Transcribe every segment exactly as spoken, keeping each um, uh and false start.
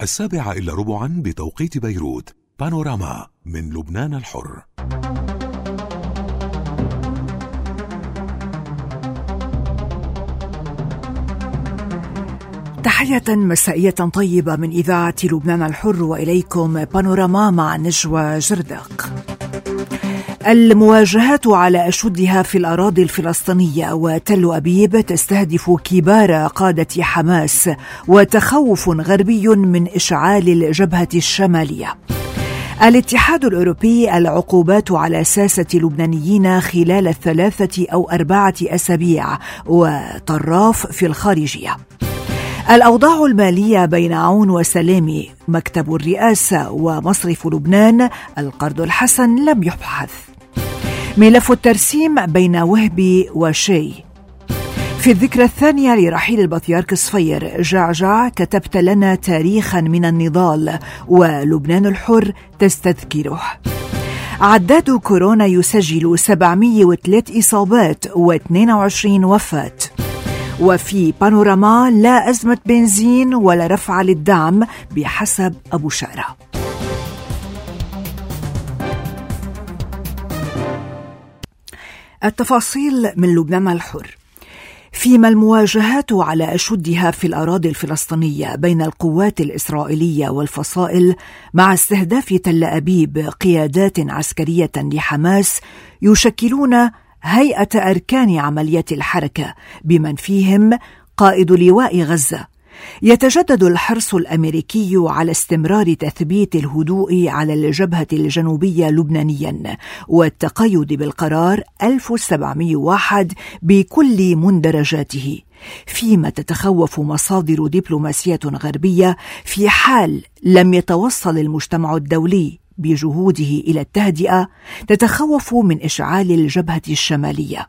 السابعة إلا ربعا بتوقيت بيروت. بانوراما من لبنان الحر. تحية مسائية طيبة من إذاعة لبنان الحر، وإليكم بانوراما مع نجوى جردق. المواجهات على أشدها في الأراضي الفلسطينية، وتل أبيب تستهدف كبار قادة حماس، وتخوف غربي من إشعال الجبهة الشمالية. الاتحاد الأوروبي العقوبات على ساسة لبنانيين خلال الثلاثة أو أربعة أسابيع، وطراف في الخارجية. الأوضاع المالية بين عون وسلامي، مكتب الرئاسة ومصرف لبنان، القرض الحسن لم يبحث. ملف الترسيم بين وهبي وشي. في الذكرى الثانية لرحيل البطريرك صفير، جعجع كتبت لنا تاريخا من النضال، ولبنان الحر تستذكره. عداد كورونا يسجل سبعمئة وثلاث إصابات واثنين وعشرين وفاة. وفي بانوراما، لا أزمة بنزين ولا رفع للدعم بحسب أبو شارة. التفاصيل من لبنان الحر. فيما المواجهات على أشدها في الأراضي الفلسطينية بين القوات الإسرائيلية والفصائل، مع استهداف تل أبيب قيادات عسكرية لحماس يشكلون هيئة أركان عملية الحركة بمن فيهم قائد لواء غزة، يتجدد الحرص الأمريكي على استمرار تثبيت الهدوء على الجبهة الجنوبية لبنانيا، والتقيد بالقرار ألف وسبعمئة وواحد بكل مندرجاته، فيما تتخوف مصادر دبلوماسية غربية في حال لم يتوصل المجتمع الدولي بجهوده إلى التهدئة، تتخوف من إشعال الجبهة الشمالية.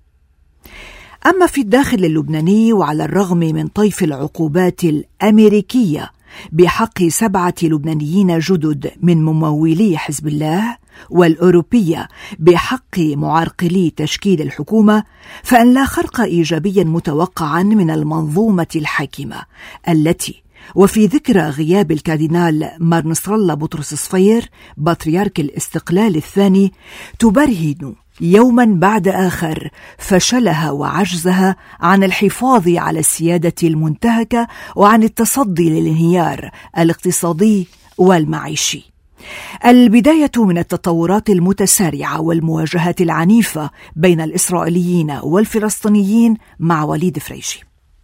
أما في الداخل اللبناني، وعلى الرغم من طيف العقوبات الأمريكية بحق سبعة لبنانيين جدد من ممولي حزب الله، والأوروبية بحق معرقلي تشكيل الحكومة، فإن لا خرق إيجابيا متوقعا من المنظومة الحاكمة التي، وفي ذكرى غياب الكاردينال مار نصر الله بطرس صفير بطريرك الاستقلال الثاني، تبرهن يوما بعد آخر فشلها وعجزها عن الحفاظ على السيادة المنتهكة وعن التصدي للانهيار الاقتصادي والمعيشي. البداية من التطورات المتسارعة والمواجهات العنيفة بين الإسرائيليين والفلسطينيين مع وليد فريشي.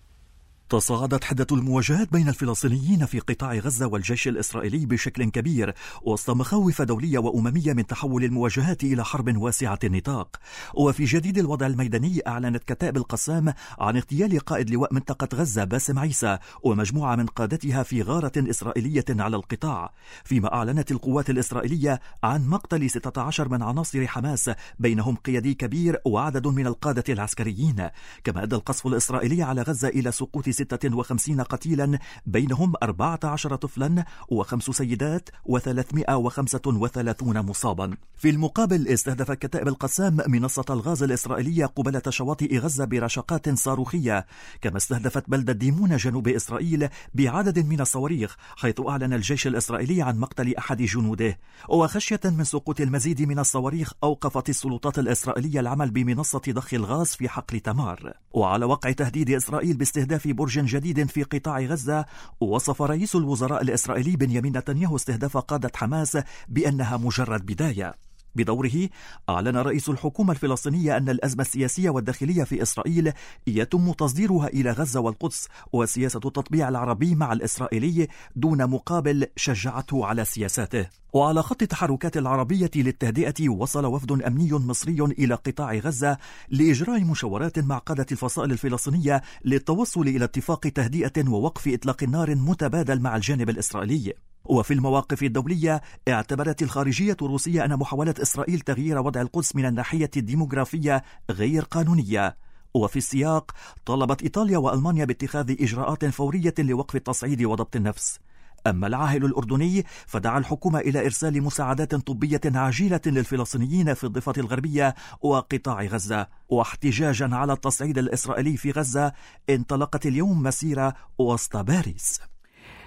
تصاعدت حدة المواجهات بين الفلسطينيين في قطاع غزة والجيش الإسرائيلي بشكل كبير، وسط مخاوف دولية وأممية من تحول المواجهات إلى حرب واسعة النطاق. وفي جديد الوضع الميداني، أعلنت كتائب القسام عن اغتيال قائد لواء منطقة غزة باسم عيسى ومجموعة من قادتها في غارة إسرائيلية على القطاع، فيما أعلنت القوات الإسرائيلية عن مقتل ستة عشر من عناصر حماس، بينهم قيادي كبير وعدد من القادة العسكريين. كما أدى القصف الإسرائيلي على غزة إلى سقوط ستة وخمسين قتيلا، بينهم أربعة عشر طفلا وخمس سيدات وثلاثمئة وخمسة وثلاثين مصابا. في المقابل، استهدفت كتائب القسام منصة الغاز الإسرائيلية قبالة شواطئ غزة برشقات صاروخية، كما استهدفت بلدة ديمون جنوب إسرائيل بعدد من الصواريخ، حيث أعلن الجيش الإسرائيلي عن مقتل أحد جنوده. وخشية من سقوط المزيد من الصواريخ، أوقفت السلطات الإسرائيلية العمل بمنصة ضخ الغاز في حقل تمار. وعلى وقع تهديد إسرائيل باستهداف برج جديد في قطاع غزة، وصف رئيس الوزراء الإسرائيلي بنيامين نتنياهو استهداف قادة حماس بأنها مجرد بداية. بدوره، أعلن رئيس الحكومة الفلسطينية أن الأزمة السياسية والداخلية في إسرائيل يتم تصديرها إلى غزة والقدس، وسياسة التطبيع العربي مع الإسرائيلي دون مقابل شجعته على سياساته. وعلى خط التحركات العربية للتهدئة، وصل وفد أمني مصري إلى قطاع غزة لإجراء مشاورات مع قادة الفصائل الفلسطينية للتوصل إلى اتفاق تهدئة ووقف إطلاق النار متبادل مع الجانب الإسرائيلي. وفي المواقف الدولية، اعتبرت الخارجية الروسية أن محاولة إسرائيل تغيير وضع القدس من الناحية الديموغرافية غير قانونية. وفي السياق، طلبت إيطاليا وألمانيا باتخاذ إجراءات فورية لوقف التصعيد وضبط النفس. أما العاهل الأردني، فدعا الحكومة إلى إرسال مساعدات طبية عاجلة للفلسطينيين في الضفة الغربية وقطاع غزة. واحتجاجا على التصعيد الإسرائيلي في غزة، انطلقت اليوم مسيرة وسط باريس.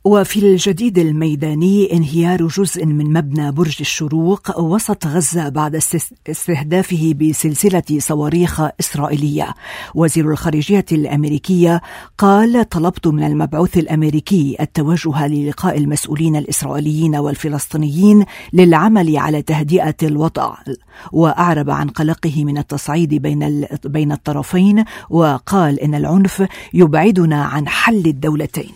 وفي الجديد الميداني انهيار جزء من مبنى برج الشروق وسط غزة بعد استهدافه بسلسلة صواريخ إسرائيلية. وزير الخارجية الأمريكية قال: طلبت من المبعوث الأمريكي التوجه للقاء المسؤولين الإسرائيليين والفلسطينيين للعمل على تهدئة الوضع، وأعرب عن قلقه من التصعيد بين بين الطرفين، وقال إن العنف يبعدنا عن حل الدولتين.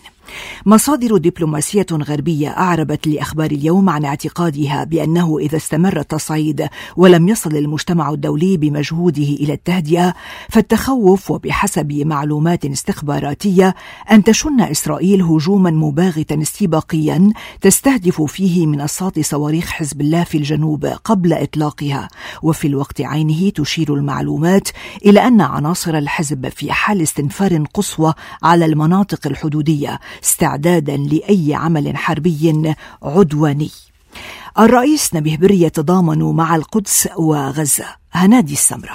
مصادر دبلوماسية غربية أعربت لأخبار اليوم عن اعتقادها بأنه إذا استمر التصعيد ولم يصل المجتمع الدولي بمجهوده إلى التهدئة، فالتخوف وبحسب معلومات استخباراتية أن تشن إسرائيل هجوما مباغتا استباقيا تستهدف فيه منصات صواريخ حزب الله في الجنوب قبل إطلاقها. وفي الوقت عينه تشير المعلومات إلى أن عناصر الحزب في حال استنفار قصوى على المناطق الحدودية استعدادا لأي عمل حربي عدواني. الرئيس نبيه بري يتضامن مع القدس وغزة. هنادي السمرة.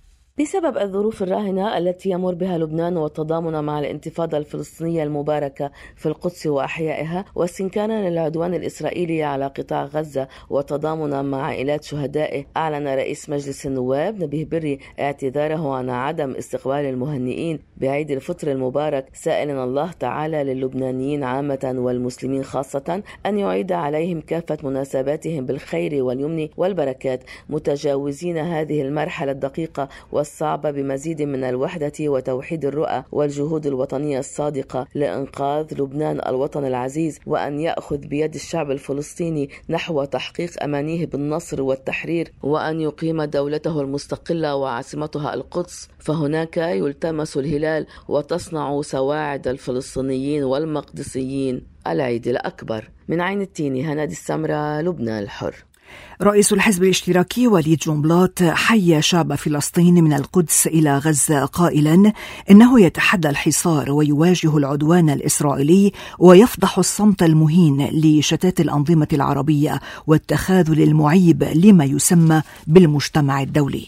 بسبب الظروف الراهنة التي يمر بها لبنان والتضامن مع الانتفاضة الفلسطينية المباركة في القدس وأحيائها، واستنكارا للعدوان الإسرائيلي على قطاع غزة وتضامنا مع عائلات شهدائه، أعلن رئيس مجلس النواب نبيه بري اعتذاره عن عدم استقبال المهنئين بعيد الفطر المبارك، سائلا الله تعالى للبنانيين عامة والمسلمين خاصة أن يعيد عليهم كافة مناسباتهم بالخير واليمن والبركات، متجاوزين هذه المرحلة الدقيقة الصعبة بمزيد من الوحدة وتوحيد الرؤى والجهود الوطنية الصادقة لإنقاذ لبنان الوطن العزيز، وأن يأخذ بيد الشعب الفلسطيني نحو تحقيق أمانيه بالنصر والتحرير، وأن يقيم دولته المستقلة وعاصمتها القدس، فهناك يلتمس الهلال وتصنع سواعد الفلسطينيين والمقدسيين. العيد الأكبر. من عين التيني، هنادي السمرة، لبنان الحر. رئيس الحزب الاشتراكي وليد جنبلاط حيا شعب فلسطين من القدس إلى غزة قائلا إنه يتحدى الحصار ويواجه العدوان الإسرائيلي ويفضح الصمت المهين لشتات الأنظمة العربية والتخاذل المعيب لما يسمى بالمجتمع الدولي.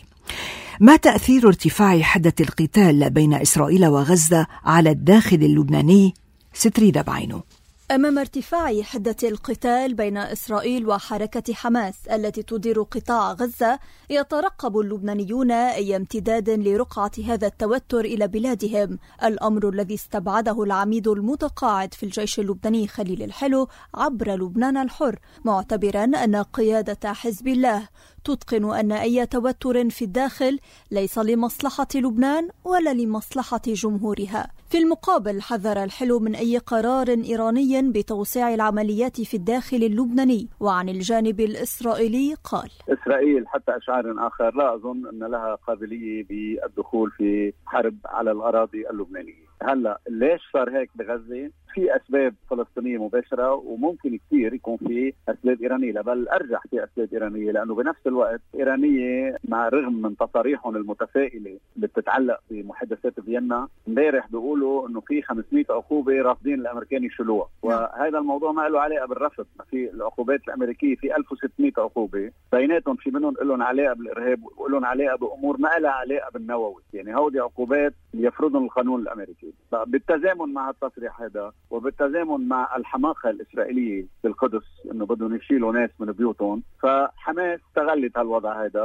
ما تأثير ارتفاع حدة القتال بين إسرائيل وغزة على الداخل اللبناني؟ ستريدة بعينه. أمام ارتفاع حدة القتال بين إسرائيل وحركة حماس التي تدير قطاع غزة، يترقب اللبنانيون أي امتداد لرقعة هذا التوتر إلى بلادهم، الأمر الذي استبعده العميد المتقاعد في الجيش اللبناني خليل الحلو عبر لبنان الحر، معتبرا أن قيادة حزب الله تتقن أن أي توتر في الداخل ليس لمصلحة لبنان ولا لمصلحة جمهورها. في المقابل حذر الحلو من أي قرار إيراني بتوسيع العمليات في الداخل اللبناني. وعن الجانب الإسرائيلي قال: إسرائيل حتى أشعار آخر لا أظن أن لها قابلية بالدخول في حرب على الأراضي اللبنانية. هلا ليش صار هيك بغزة؟ في أسباب فلسطينية مباشرة، وممكن كثير يكون في أسباب إيرانية، بل أرجح في أسباب إيرانية، لأنه بنفس الوقت إيرانية مع الرغم من تصاريحهم المتفائلة اللي بتتعلق بمحادثات فيينا، امبارح بيقولوا إنه في خمسمئة عقوبة رافضين الأمريكان يشيلوها، وهذا الموضوع ما له علاقة بالرفض. في العقوبات الأمريكية في ألف وستمئة عقوبة، بيناتهم في منهم لهم علاقة بالإرهاب ولهم علاقة بأمور ما لها علاقة بالنووي، يعني هودي عقوبات يفرضهم القانون الأمريكي. بالتزامن مع التصريح هذا وبالتزامن مع الحماقة الإسرائيلية بالقدس إنه بدهم يشيلوا ناس من بيوتهم، فحماس استغلت هالوضع هذا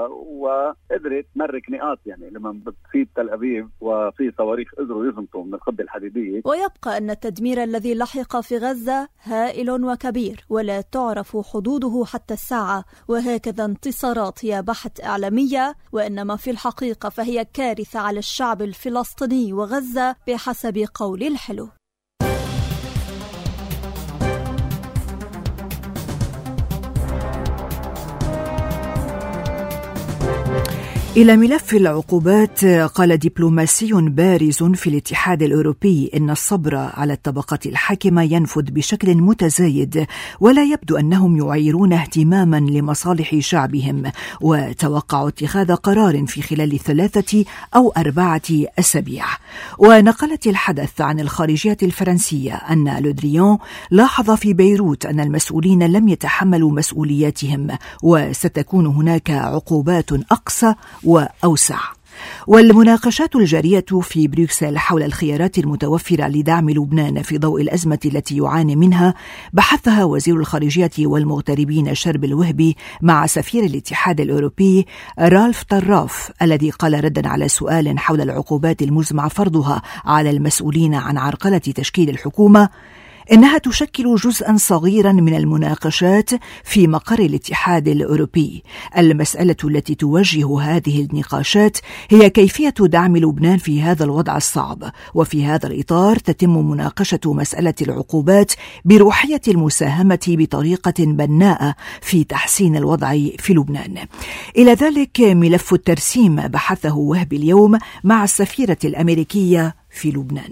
وقدرت تمرك نقاط، يعني لما بتصيب تل أبيب وفي صواريخ قدروا يزمطوا من القبة الحديدية. ويبقى أن التدمير الذي لحق في غزة هائل وكبير ولا تعرف حدوده حتى الساعة، وهكذا انتصارات هي بحث إعلامية، وإنما في الحقيقة فهي كارثة على الشعب الفلسطيني وغزة بحسب قول الحلو. إلى ملف العقوبات، قال دبلوماسي بارز في الاتحاد الأوروبي إن الصبر على الطبقات الحاكمة ينفذ بشكل متزايد، ولا يبدو أنهم يعيرون اهتماما لمصالح شعبهم، وتوقع اتخاذ قرار في خلال ثلاثة أو أربعة أسابيع. ونقلت الحدث عن الخارجية الفرنسية أن لودريان لاحظ في بيروت أن المسؤولين لم يتحملوا مسؤولياتهم، وستكون هناك عقوبات أقصى وأوسع. والمناقشات الجارية في بروكسل حول الخيارات المتوفرة لدعم لبنان في ضوء الأزمة التي يعاني منها بحثها وزير الخارجية والمغتربين شرب الوهبي مع سفير الاتحاد الأوروبي رالف طراف، الذي قال ردا على سؤال حول العقوبات المزمع فرضها على المسؤولين عن عرقلة تشكيل الحكومة: إنها تشكل جزءا صغيرا من المناقشات في مقر الاتحاد الأوروبي. المسألة التي توجه هذه النقاشات هي كيفية دعم لبنان في هذا الوضع الصعب، وفي هذا الإطار تتم مناقشة مسألة العقوبات بروحية المساهمة بطريقة بناءة في تحسين الوضع في لبنان. إلى ذلك ملف الترسيم بحثه وهبي اليوم مع السفيرة الأمريكية في لبنان.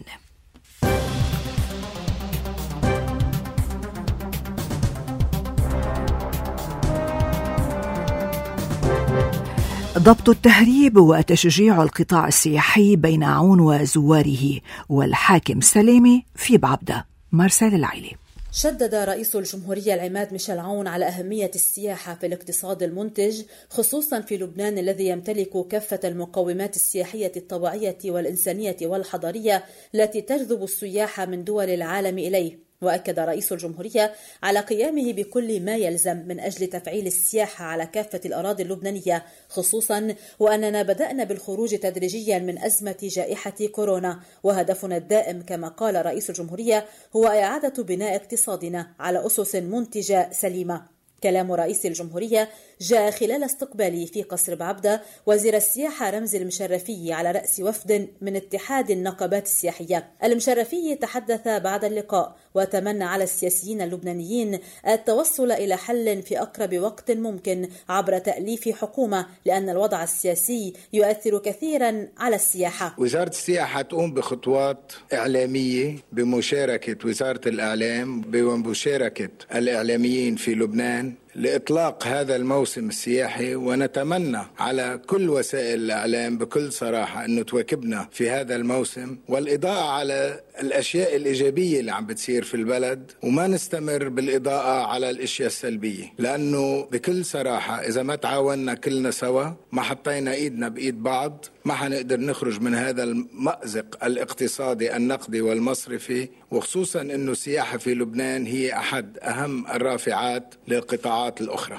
ضبط التهريب وتشجيع القطاع السياحي بين عون وزواره والحاكم سليمي في بعبدة. مارسيل العيلي. شدد رئيس الجمهورية العماد ميشيل عون على أهمية السياحة في الاقتصاد المنتج، خصوصا في لبنان الذي يمتلك كافة المقومات السياحية الطبيعية والإنسانية والحضارية التي تجذب السياح من دول العالم إليه. وأكد رئيس الجمهورية على قيامه بكل ما يلزم من أجل تفعيل السياحة على كافة الأراضي اللبنانية، خصوصا وأننا بدأنا بالخروج تدريجيا من أزمة جائحة كورونا، وهدفنا الدائم كما قال رئيس الجمهورية هو إعادة بناء اقتصادنا على أسس منتجة سليمة. كلام رئيس الجمهورية جاء خلال استقباله في قصر بعبدة وزير السياحة رمزي المشرفي على رأس وفد من اتحاد النقابات السياحية. المشرفي تحدث بعد اللقاء وتمنى على السياسيين اللبنانيين التوصل إلى حل في أقرب وقت ممكن عبر تأليف حكومة، لأن الوضع السياسي يؤثر كثيرا على السياحة. وزارة السياحة تقوم بخطوات إعلامية بمشاركة وزارة الإعلام ومشاركة الإعلاميين في لبنان لإطلاق هذا الموسم السياحي، ونتمنى على كل وسائل الإعلام بكل صراحة أنه تواكبنا في هذا الموسم، والإضاءة على الأشياء الإيجابية اللي عم بتصير في البلد، وما نستمر بالإضاءة على الأشياء السلبية، لأنه بكل صراحة إذا ما تعاوننا كلنا سوا، ما حطينا إيدنا بإيد بعض، ما حنقدر نخرج من هذا المأزق الاقتصادي النقدي والمصرفي، وخصوصا أنه السياحة في لبنان هي أحد أهم الرافعات للقطاعات الأخرى.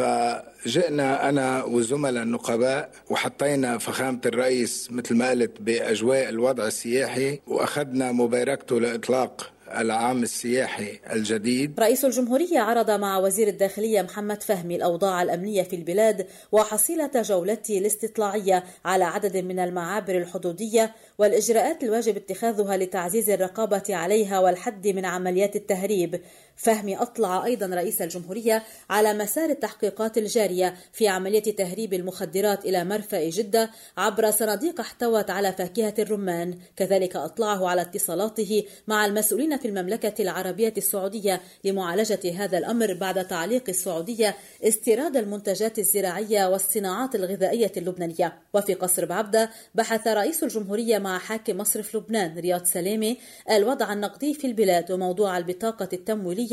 فجئنا أنا وزملاء النقباء وحطينا فخامة الرئيس مثل ما قلت بأجواء الوضع السياحي، وأخذنا مباركته لإطلاق العام السياحي الجديد. رئيس الجمهورية عرض مع وزير الداخلية محمد فهمي الأوضاع الأمنية في البلاد وحصيلة جولته الاستطلاعية على عدد من المعابر الحدودية والإجراءات الواجب اتخاذها لتعزيز الرقابة عليها والحد من عمليات التهريب. فهمي أطلع أيضا رئيس الجمهورية على مسار التحقيقات الجارية في عملية تهريب المخدرات إلى مرفأ جدة عبر صناديق احتوت على فاكهة الرمان. كذلك أطلعه على اتصالاته مع المسؤولين في المملكة العربية السعودية لمعالجة هذا الأمر بعد تعليق السعودية استيراد المنتجات الزراعية والصناعات الغذائية اللبنانية. وفي قصر بعبدة بحث رئيس الجمهورية مع حاكم مصرف لبنان رياض سليمي الوضع النقدي في البلاد وموضوع البطاقة التمويلية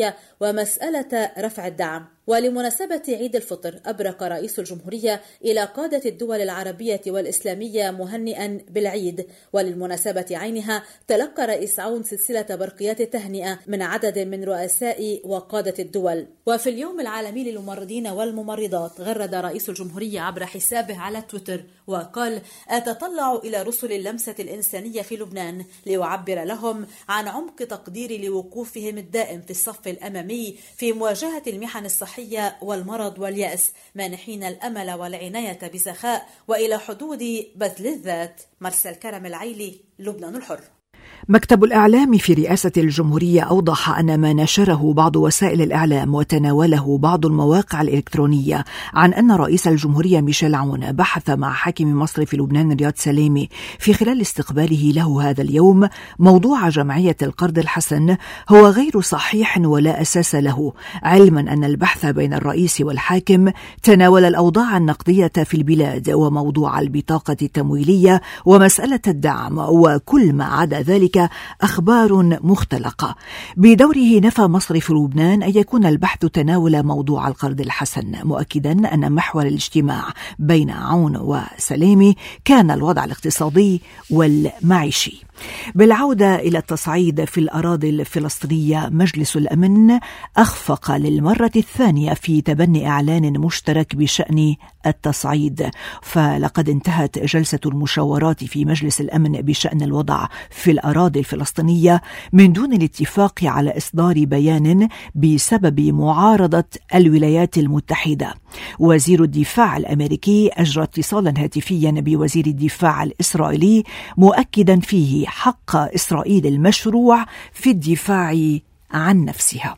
ومسألة رفع الدعم. ولمناسبة عيد الفطر أبرق رئيس الجمهورية إلى قادة الدول العربية والإسلامية مهنئا بالعيد. وللمناسبة عينها تلقى رئيس عون سلسلة برقيات تهنئة من عدد من رؤساء وقادة الدول. وفي اليوم العالمي للممرضين والممرضات غرد رئيس الجمهورية عبر حسابه على تويتر وقال: أتطلع إلى رسل اللمسة الإنسانية في لبنان ليعبر لهم عن عمق تقديري لوقوفهم الدائم في الصف الأمامي في مواجهة المحن الصحية والمرض واليأس، مانحين الأمل والعناية بسخاء وإلى حدود بذل الذات. مرسل كرم العيلي، لبنان الحر. مكتب الإعلام في رئاسة الجمهورية أوضح أن ما نشره بعض وسائل الإعلام وتناوله بعض المواقع الإلكترونية عن أن رئيس الجمهورية ميشيل عون بحث مع حاكم مصرف لبنان رياض سليمي في خلال استقباله له هذا اليوم موضوع جمعية القرض الحسن هو غير صحيح ولا أساس له، علما أن البحث بين الرئيس والحاكم تناول الأوضاع النقدية في البلاد وموضوع البطاقة التمويلية ومسألة الدعم وكل ما عدا ذلك ذلك أخبار مختلقة. بدوره نفى مصرف لبنان أن يكون البحث تناول موضوع القرض الحسن، مؤكدا أن محور الاجتماع بين عون وسلامي كان الوضع الاقتصادي والمعيشي. بالعودة إلى التصعيد في الأراضي الفلسطينية، مجلس الأمن أخفق للمرة الثانية في تبني إعلان مشترك بشأن التصعيد، فلقد انتهت جلسة المشاورات في مجلس الأمن بشأن الوضع في الأراضي الفلسطينية من دون الاتفاق على إصدار بيان بسبب معارضة الولايات المتحدة. وزير الدفاع الأمريكي أجرى اتصالا هاتفيا بوزير الدفاع الإسرائيلي مؤكدا فيه حق إسرائيل المشروع في الدفاع عن نفسها.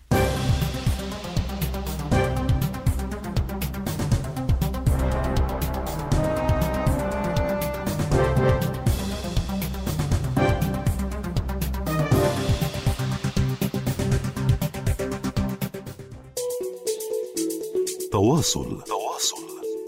تواصل تواصل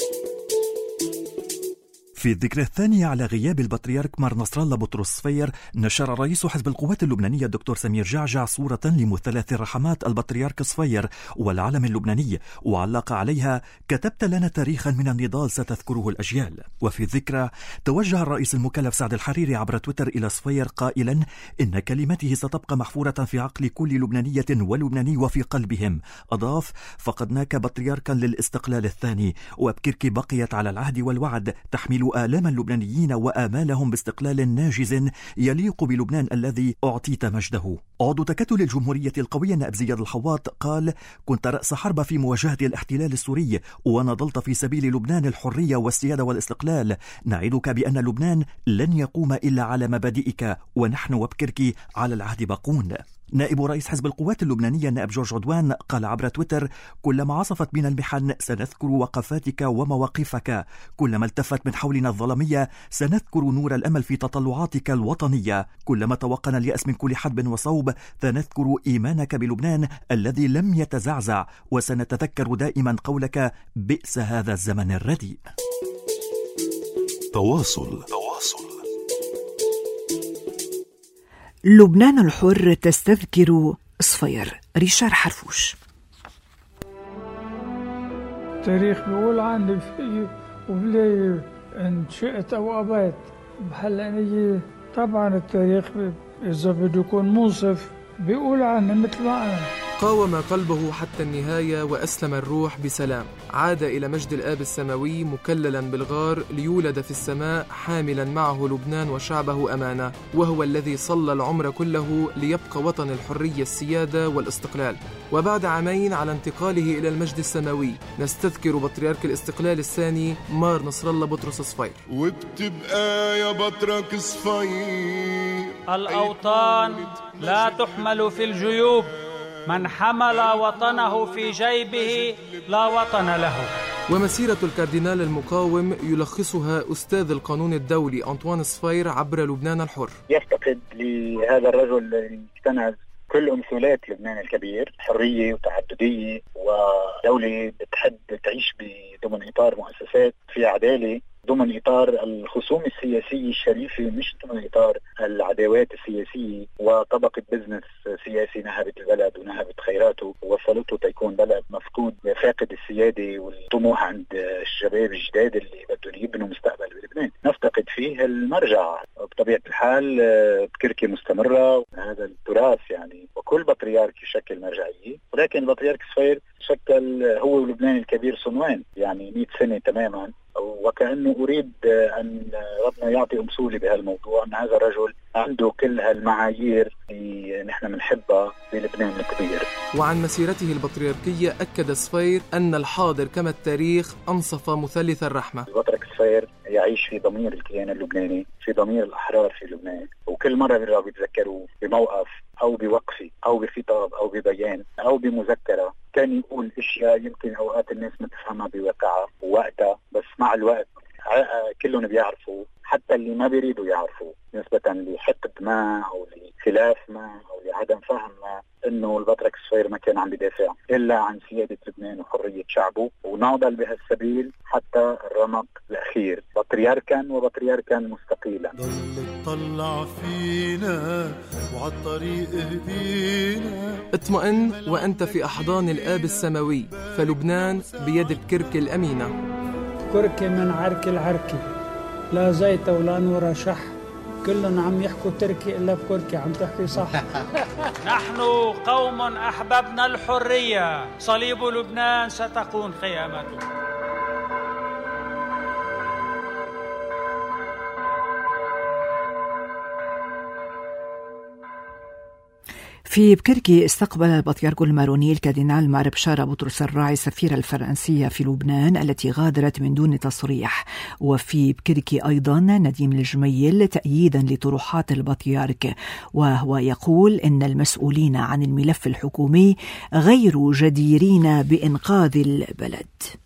في الذكرى الثانية على غياب البطريرك مار نصر الله بطرس صفير، نشر رئيس حزب القوات اللبنانية الدكتور سمير جعجع صورة لمثلث الرحمات البطريرك صفير والعلم اللبناني، وعلق عليها: كتبت لنا تاريخا من النضال ستذكره الأجيال. وفي الذكرى توجه الرئيس المكلف سعد الحريري عبر تويتر إلى صفير قائلا إن كلمته ستبقى محفورة في عقل كل لبنانية ولبناني وفي قلبهم. أضاف: فقدناك بطريركا للاستقلال الثاني، وبكركي بقيت على العهد والوعد تحمل آلام اللبنانيين وآمالهم باستقلال ناجز يليق بلبنان الذي أعطيت مجده. عضو تكتل الجمهورية القوية نائب زياد الحواط قال: كنت رأس حرب في مواجهة الاحتلال السوري، ونضلت في سبيل لبنان الحرية والسيادة والاستقلال. نعدك بأن لبنان لن يقوم إلا على مبادئك، ونحن وبكركي على العهد باقون. نائب رئيس حزب القوات اللبنانية النائب جورج عدوان قال عبر تويتر: كلما عصفت بنا المحن سنذكر وقفاتك ومواقفك، كلما التفت من حولنا الظلمية سنذكر نور الأمل في تطلعاتك الوطنية، كلما توقنا اليأس من كل حدب وصوب سنذكر إيمانك بلبنان الذي لم يتزعزع، وسنتذكر دائما قولك: بئس هذا الزمن الرديء. تواصل تواصل لبنان الحر تستذكر صفير. ريشار حرفوش. التاريخ بيقول عني في وبلي إن شئت أو أبيت بحلقني. طبعا التاريخ إذا بده يكون منصف بيقول عني مثل ما أنا. قاوم قلبه حتى النهاية وأسلم الروح بسلام. عاد إلى مجد الآب السماوي مكللا بالغار ليولد في السماء حاملا معه لبنان وشعبه أمانة، وهو الذي صلى العمر كله ليبقى وطن الحرية السيادة والاستقلال. وبعد عامين على انتقاله إلى المجد السماوي نستذكر بطريرك الاستقلال الثاني مار نصر الله بطرس صفير. وبتبقى يا بطرك صفير الأوطان لا تحمل في الجيوب، من حمل وطنه في جيبه لا وطن له. ومسيرة الكاردينال المقاوم يلخصها أستاذ القانون الدولي أنطوان صفير عبر لبنان الحر. يفتقد لهذا الرجل اجتنز كل أمثلات لبنان الكبير: حرية وتعددية ودولة بتحب تعيش ضمن إطار مؤسسات في عدالة، ضمن إطار الخصوم السياسية الشريفة، مش ضمن إطار العداوات السياسية وطبقة بزنس سياسي نهبت البلد ونهبت خيراته ووصلته تيكون بلد مفقود فاقد السيادة والطموح عند الشباب الجداد اللي بدهم يبنوا مستقبل بلبنان. نفتقد فيه المرجع. بطبيعة الحال بكركي مستمرة، هذا التراث يعني، وكل بطريرك يشكل مرجعية، ولكن البطريرك صفير شكل هو ولبنان الكبير صنوان، يعني مئة سنة تماما. وكأنه أريد أن ربنا يعطي أمثولة بهالموضوع، أن هذا الرجل عنده كل هالمعايير اللي نحن بنحبها بلبنان الكبير. وعن مسيرته البطريركية أكد صفير أن الحاضر كما التاريخ أنصف مثلث الرحمة. البطرك صفير يعيش في ضمير الكيان اللبناني، في ضمير الأحرار في لبنان، وكل مرة بيرجعوا بيتذكروا بموقف أو بوقفة أو بخطاب أو ببيان أو بمذكرة كان يقول أشياء يمكن أوقات الناس ما تفهمها بواقعها ووقتها، بس مع الوقت كلهم بيعرفوا، حتى اللي ما بيريدوا يعرفوا نسبة لحقد ما أو لخلاف ما أو لعدم فهم ما، إنه البطرك النصير ما كان عم يدافع إلا عن سيادة لبنان وحرية شعبه، وناضل بهالسبيل حتى الرمق الأخير بطريركا وبطريركا مستقيلا. ضل تطلع فينا وعالطريق اهدينا. اطمئن وأنت في أحضان الآب السماوي، فلبنان بيد الكركة الأمينة. كركة من عرك العركة، لا زيت ولا نور شح، كلهم عم يحكوا تركي إلا بكركي عم تحكي صح. نحن قوم أحببنا الحرية، صليب لبنان ستكون قيامته. في بكركي استقبل البطريرك الماروني الكاردينال مار بشارة بطرس الراعي السفيرة الفرنسية في لبنان التي غادرت من دون تصريح. وفي بكركي أيضا نديم الجميل تأييدا لطروحات البطريرك، وهو يقول إن المسؤولين عن الملف الحكومي غير جديرين بإنقاذ البلد.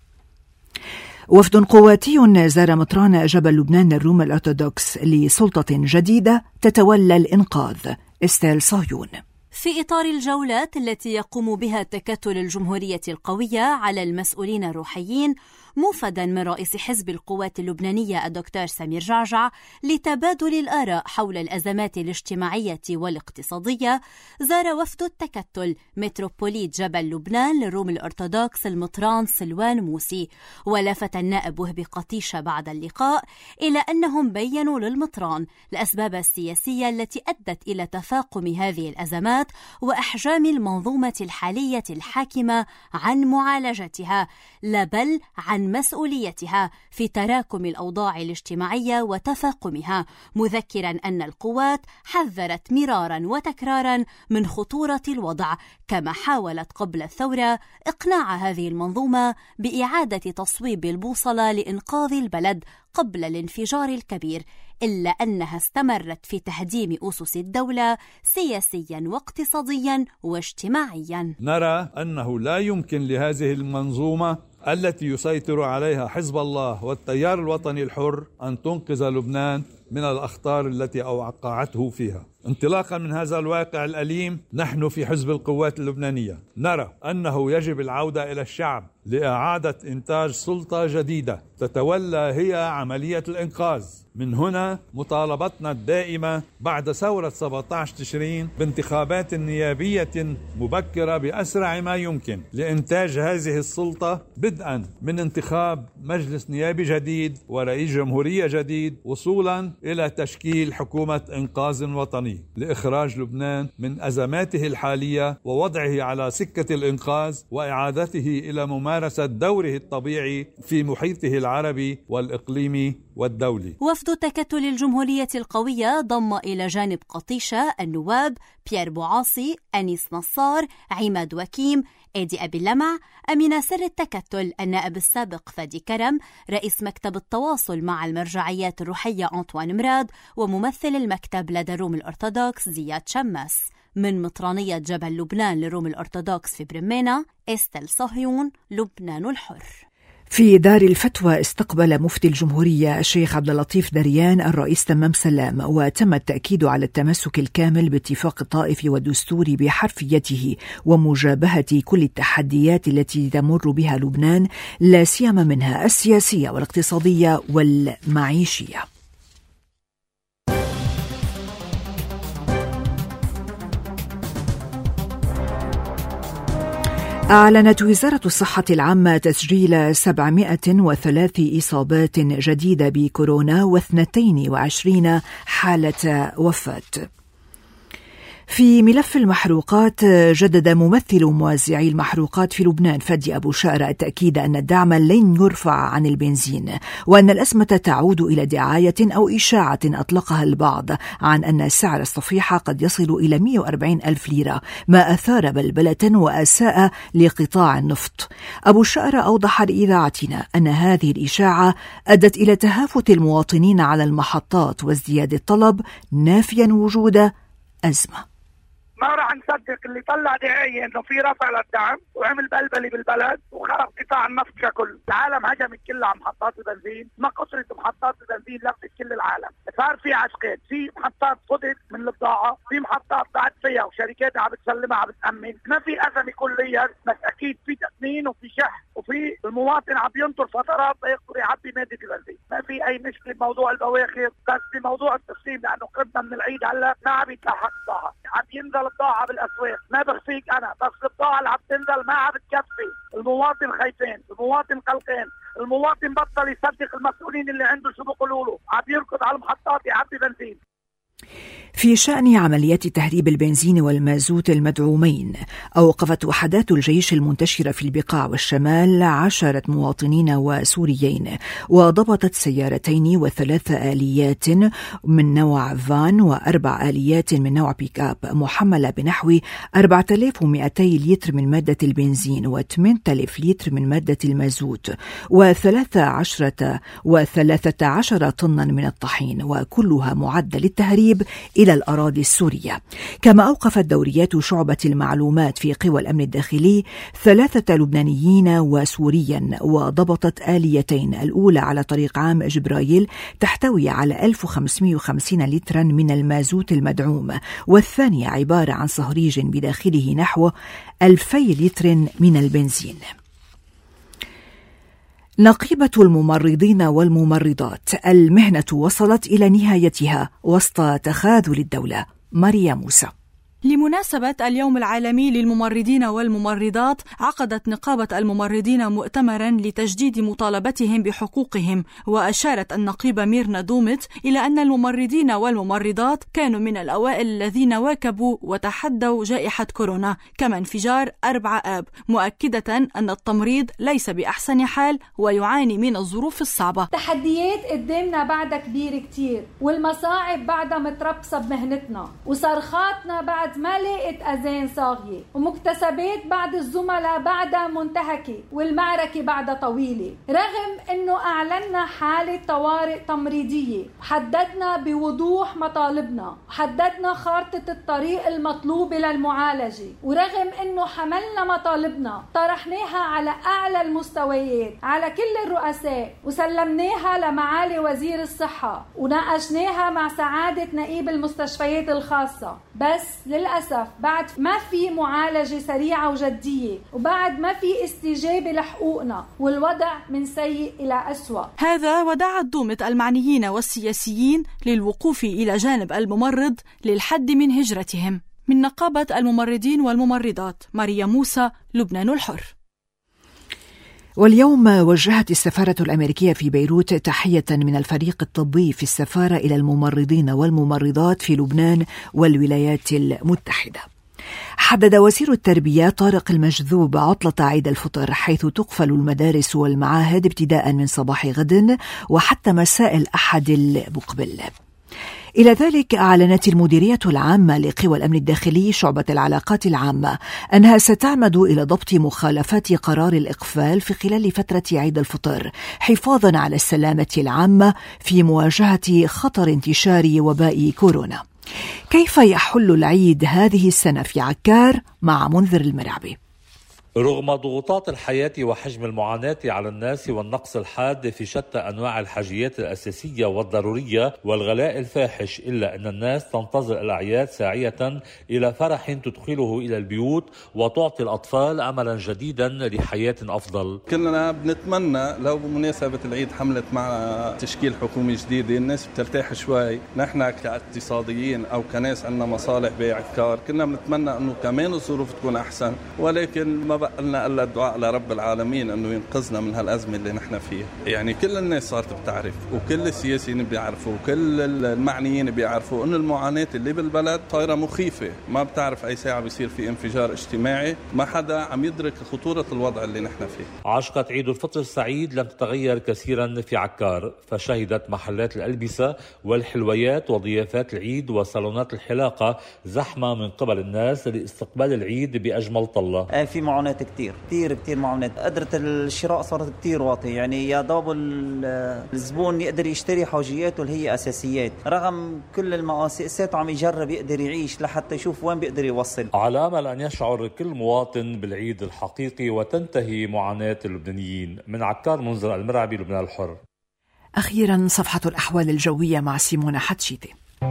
وفد قواتي زار مطران جبل لبنان الروم الأرثوذكس لسلطة جديدة تتولى الإنقاذ. استيل صهيون. في إطار الجولات التي يقوم بها تكتل الجمهورية القوية على المسؤولين الروحيين، موفدا من رئيس حزب القوات اللبنانية الدكتور سمير جعجع لتبادل الآراء حول الأزمات الاجتماعية والاقتصادية، زار وفد التكتل متروبوليت جبل لبنان للروم الأرثوذكس المطران سلوان موسي. ولفت النائب وهبي قطيشة بعد اللقاء إلى أنهم بيّنوا للمطران الأسباب السياسية التي أدت إلى تفاقم هذه الأزمات وأحجام المنظومة الحالية الحاكمة عن معالجتها، لا بل عن مسؤوليتها في تراكم الأوضاع الاجتماعية وتفاقمها، مذكرا أن القوات حذرت مرارا وتكرارا من خطورة الوضع، كما حاولت قبل الثورة إقناع هذه المنظومة بإعادة تصويب البوصلة لإنقاذ البلد قبل الانفجار الكبير، إلا أنها استمرت في تهديم أسس الدولة سياسيا واقتصاديا واجتماعيا. نرى أنه لا يمكن لهذه المنظومة التي يسيطر عليها حزب الله والتيار الوطني الحر أن تنقذ لبنان من الأخطار التي أوقعته فيها. انطلاقا من هذا الواقع الأليم، نحن في حزب القوات اللبنانية نرى أنه يجب العودة إلى الشعب لإعادة إنتاج سلطة جديدة تتولى هي عملية الإنقاذ. من هنا مطالبتنا الدائمة بعد ثورة سبعة عشر تشرين بانتخابات نيابية مبكرة بأسرع ما يمكن لإنتاج هذه السلطة، بدءا من انتخاب مجلس نيابي جديد ورئيس جمهورية جديد، وصولا إلى تشكيل حكومة إنقاذ وطني لإخراج لبنان من أزماته الحالية ووضعه على سكة الإنقاذ وإعادته إلى ممارسة دوره الطبيعي في محيطه العربي والإقليمي والدولي. وفد تكتل الجمهورية القوية ضم إلى جانب قطيشة النواب بيير بوعاصي، أنيس نصار، عماد وكيم، إيدي أبي اللمع، أمين سر التكتل النائب السابق فادي كرم، رئيس مكتب التواصل مع المرجعيات الروحية أنطوان مراد، وممثل المكتب لدى الروم الأرثوذكس زياد شماس. من مطرانية جبل لبنان للروم الأرثوذكس في برمينا، استيل صهيون، لبنان الحر. في دار الفتوى استقبل مفتي الجمهورية الشيخ عبد اللطيف دريان الرئيس تمام سلام، وتم التأكيد على التمسك الكامل باتفاق الطائف والدستور بحرفيته ومجابهة كل التحديات التي تمر بها لبنان، لا سيما منها السياسية والاقتصادية والمعيشية. أعلنت وزارة الصحة العامة تسجيل سبعمائة وثلاث إصابات جديدة بكورونا واثنتين وعشرين حالة وفاة. في ملف المحروقات، جدد ممثل موزعي المحروقات في لبنان فادي أبو شارة التأكيد أن الدعم لن يرفع عن البنزين، وأن الأزمة تعود إلى دعاية أو إشاعة أطلقها البعض عن أن سعر الصفيحة قد يصل إلى مئة وأربعين ألف ليرة، ما أثار بلبلة وأساء لقطاع النفط. أبو شارة أوضح لإذاعتنا أن هذه الإشاعة أدت إلى تهافت المواطنين على المحطات وازدياد الطلب، نافيا وجود أزمة. ما راح نصدق اللي طلع دعاية انه في رفع للدعم وعمل بلبلي بالبلد وخرب قطاع النفط ككل. العالم هجمت كلها على محطات البنزين، ما قصرت محطات البنزين لفت كل العالم. صار في عشقين، في محطات فضت من البضاعة، في محطات ضاعت فيها وشركات عم بتسلمها عم بتأمن. ما في أزمة كليا، بس أكيد في تأمين وفي شح وفي المواطن عم ينطر فترات ليقدر يعبي مادة البنزين. ما في أي مشكلة بموضوع البواخر، بس بموضوع التسليم لأنه قربنا من العيد هلا ما عم يتلحق البضاعة، عم ينزل البضاعة بالأسواق. ما بخفيك أنا، بس البضاعة اللي عم تنزل ما عم بتكفي. المواطن خايفين، المواطن قلقان، المواطن بطل يصدق المسؤولين اللي عنده شو بيقولوا له، عم يركض على المحطات يعبي بنزين. في شأن عمليات تهريب البنزين والمازوت المدعومين، أوقفت وحدات الجيش المنتشرة في البقاع والشمال عشرة مواطنين وسوريين، وضبطت سيارتين وثلاث آليات من نوع فان وأربع آليات من نوع بيك اب محملة بنحو أربعة آلاف ومئتي لتر من مادة البنزين وثمانية آلاف لتر من مادة المازوت وثلاث عشرة وثلاثة عشر طنا من الطحين، وكلها معدة للتهريب إلى الأراضي السورية. كما أوقفت دوريات شعبة المعلومات في قوى الأمن الداخلي ثلاثة لبنانيين وسوريا، وضبطت آليتين، الأولى على طريق عام جبرايل تحتوي على ألف وخمسمئة وخمسين لترا من المازوت المدعوم، والثانية عبارة عن صهريج بداخله نحو ألفي لتر من البنزين. نقيبة الممرضين والممرضات، المهنة وصلت إلى نهايتها وسط تخاذل الدولة. ماريا موسى. لمناسبة اليوم العالمي للممرضين والممرضات، عقدت نقابة الممرضين مؤتمرا لتجديد مطالبتهم بحقوقهم، وأشارت النقيبة ميرنا دومت إلى أن الممرضين والممرضات كانوا من الأوائل الذين واكبوا وتحدوا جائحة كورونا كما انفجار أربعة آب، مؤكدة أن التمريض ليس بأحسن حال ويعاني من الظروف الصعبة. تحديات قدامنا بعدها كبير كتير، والمصاعب بعدها متربصة بمهنتنا، وصرخاتنا بعد ما لقت أذان صاغية، ومكتسبات بعد الزملاء بعدها منتهكة، والمعركة بعدها طويلة. رغم أنه أعلنا حالة طوارئ تمريضية، حددنا بوضوح مطالبنا، حددنا خارطة الطريق المطلوبة للمعالجة، ورغم أنه حملنا مطالبنا طرحناها على أعلى المستويات على كل الرؤساء، وسلمناها لمعالي وزير الصحة، وناقشناها مع سعادة نقيب المستشفيات الخاصة، بس للأسف بعد ما في معالجة سريعة وجدية، وبعد ما في استجابة لحقوقنا، والوضع من سيء إلى أسوأ. هذا ودعت دومة المعنيين والسياسيين للوقوف إلى جانب الممرض للحد من هجرتهم. من نقابة الممرضين والممرضات، ماريا موسى، لبنان الحر. واليوم وجهت السفارة الأمريكية في بيروت تحية من الفريق الطبي في السفارة إلى الممرضين والممرضات في لبنان والولايات المتحدة. حدد وزير التربية طارق المجذوب عطلة عيد الفطر، حيث تقفل المدارس والمعاهد ابتداء من صباح غد وحتى مساء الأحد المقبل. إلى ذلك أعلنت المديرية العامة لقوى الأمن الداخلي شعبة العلاقات العامة أنها ستعمد إلى ضبط مخالفات قرار الإقفال في خلال فترة عيد الفطر، حفاظا على السلامة العامة في مواجهة خطر انتشار وباء كورونا. كيف يحل العيد هذه السنة في عكار؟ مع منذر المرعبي. رغم ضغوطات الحياة وحجم المعاناة على الناس والنقص الحاد في شتى أنواع الحاجيات الأساسية والضرورية والغلاء الفاحش، إلا أن الناس تنتظر الأعياد ساعية إلى فرح تدخله إلى البيوت وتعطي الأطفال أملا جديدا لحياة أفضل. كلنا بنتمنى لو بمناسبة العيد حملت مع تشكيل حكومي جديدة الناس بترتاح شوي. نحن كاقتصاديين أو كناس عندنا مصالح بعكار كنا بنتمنى أنه كمان الظروف تكون أحسن، ولكن ما قلنا إلا الدعاء لرب العالمين أنه ينقذنا من هالأزمة اللي نحن فيها. يعني كل الناس صارت بتعرف، وكل السياسيين بيعرفوا، وكل المعنيين بيعرفوا أن المعاناة اللي بالبلد صايرة مخيفة. ما بتعرف أي ساعة بيصير في انفجار اجتماعي، ما حدا عم يدرك خطورة الوضع اللي نحن فيه. عشقة عيد الفطر السعيد لم تتغير كثيرا في عكار، فشهدت محلات الألبسة والحلويات وضيافات العيد وصالونات الحلاقة زحمة من قبل الناس لاستقبال العيد بأجمل طلة. في معاناة معونات كتير كتير كتير معونات. قدرة الشراء صارت كتير واطية، يعني يا دوب الزبون يقدر يشتري حاجياته اللي هي أساسيات، رغم كل المؤسسات عم يجرب يقدر يعيش لحتى يشوف وين بيقدر يوصل. على أمل أن يشعر كل مواطن بالعيد الحقيقي وتنتهي معاناة اللبنانيين. من عكار منذر المرعبي، لبنان الحر. أخيرا صفحة الأحوال الجوية مع سيمونة حتشيتي.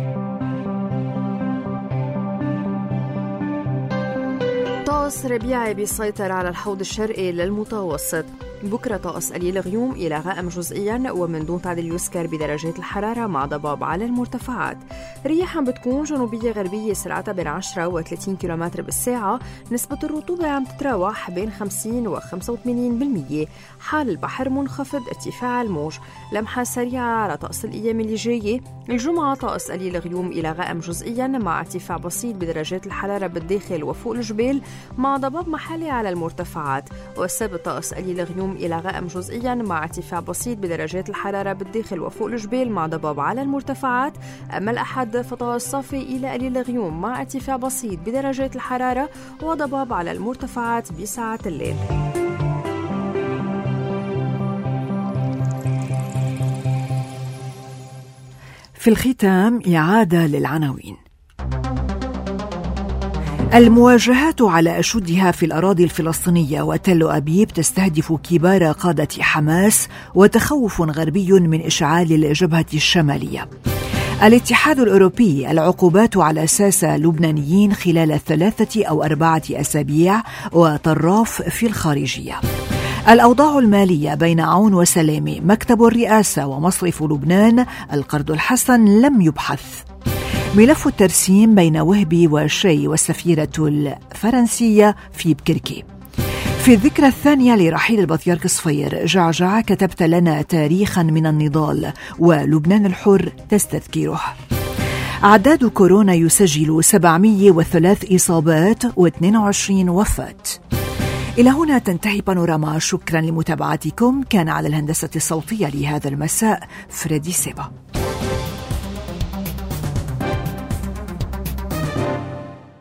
طقس ربيعي بيسيطر على الحوض الشرقي للمتوسط. بكرة طقس قليل غيوم إلى غائم جزئيا ومن دون تعديل يسكر بدرجات الحرارة مع ضباب على المرتفعات. رياح بتكون جنوبية غربية سرعتها بين عشرة وثلاثين كيلومتر بالساعة. نسبة الرطوبة عم تتراوح بين خمسين وخمسة وثمانين بالمية. حال البحر منخفض، ارتفاع الموج. لمحة سريعة على طقس الأيام اللي جاية. الجمعة طقس قليل غيوم إلى غائم جزئيا مع ارتفاع بسيط بدرجات الحرارة بالداخل وفوق الجبال مع ضباب محلي على المرتفعات. والسبت طقس قليل غيوم إلى غائم جزئيا مع ارتفاع بسيط بدرجات الحرارة بالداخل وفوق الجبال مع ضباب على المرتفعات. أما الأحد فطقس صافي إلى قليل غيوم مع ارتفاع بسيط بدرجات الحرارة وضباب على المرتفعات بساعات الليل. في الختام إعادة للعناوين. المواجهات على أشدها في الأراضي الفلسطينية وتل أبيب تستهدف كبار قادة حماس وتخوف غربي من إشعال الجبهة الشمالية. الاتحاد الأوروبي العقوبات على ساسة لبنانيين خلال ثلاثة أو أربعة أسابيع وطراف في الخارجية. الأوضاع المالية بين عون وسلامة، مكتب الرئاسة ومصرف لبنان، القرض الحسن لم يبحث. ملف الترسيم بين وهبي وشي والسفيرة الفرنسية في بكركي. في الذكرى الثانية لرحيل البطيرك صفير، جعجع كتبت لنا تاريخا من النضال ولبنان الحر تستذكره. أعداد كورونا يسجل سبعمئة وثلاث إصابات واثنين وعشرين وفاة. إلى هنا تنتهي بانوراما. شكرا لمتابعتكم. كان على الهندسة الصوتية لهذا المساء فريدي سيبا.